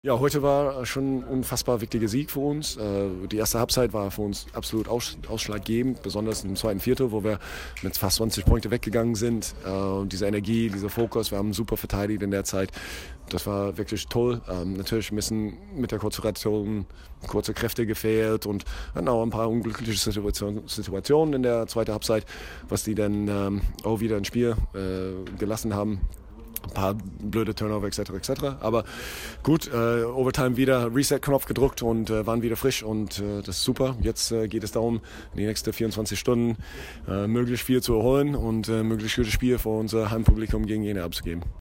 Ja, heute war schon ein unfassbar wichtiger Sieg für uns. Die erste Halbzeit war für uns absolut ausschlaggebend, besonders im zweiten Viertel, wo wir mit fast 20 Punkte weggegangen sind. Diese Energie, dieser Fokus, wir haben super verteidigt in der Zeit. Das war wirklich toll. Natürlich ein bisschen mit der Konzentration kurze Kräfte gefehlt und hatten auch ein paar unglückliche Situationen in der zweiten Halbzeit, was die dann auch wieder ins Spiel gelassen haben. Ein paar blöde Turnover etc. Aber gut, Overtime wieder Reset-Knopf gedrückt und waren wieder frisch und das ist super. Jetzt geht es darum, in die nächsten 24 Stunden möglichst viel zu erholen und möglichst gutes Spiel für unser Heimpublikum gegen Jena abzugeben.